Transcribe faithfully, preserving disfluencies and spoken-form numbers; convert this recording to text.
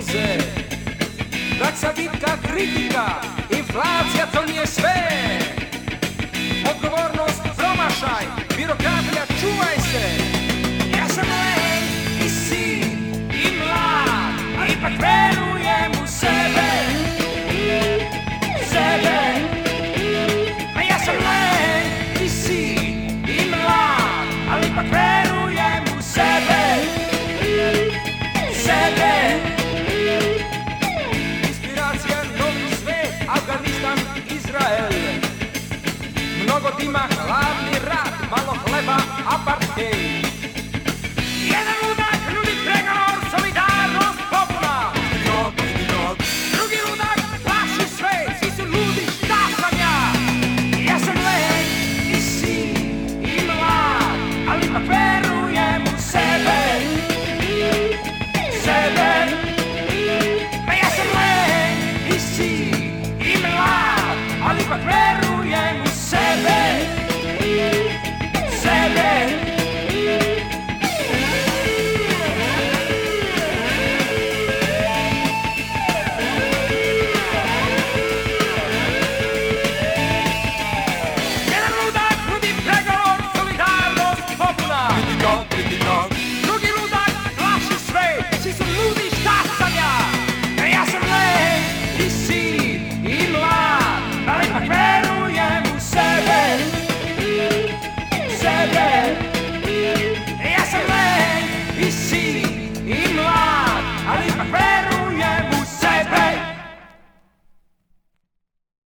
se. Praksa, bitka, kritika, inflacija, to nije sve. Odgovornost, promašaj, birokratija, čuvaj se. Ja sam len i sin i mlad, a ipak verujem u sebe. Sebe. A ja sam len i sin i mlad, ali ipak verujem u sebe. Sebe. Inspiracija, novi svet, Afganistan, Izrael. Mnogo dima, hladni rat, malo hleba, apartheid. Jedan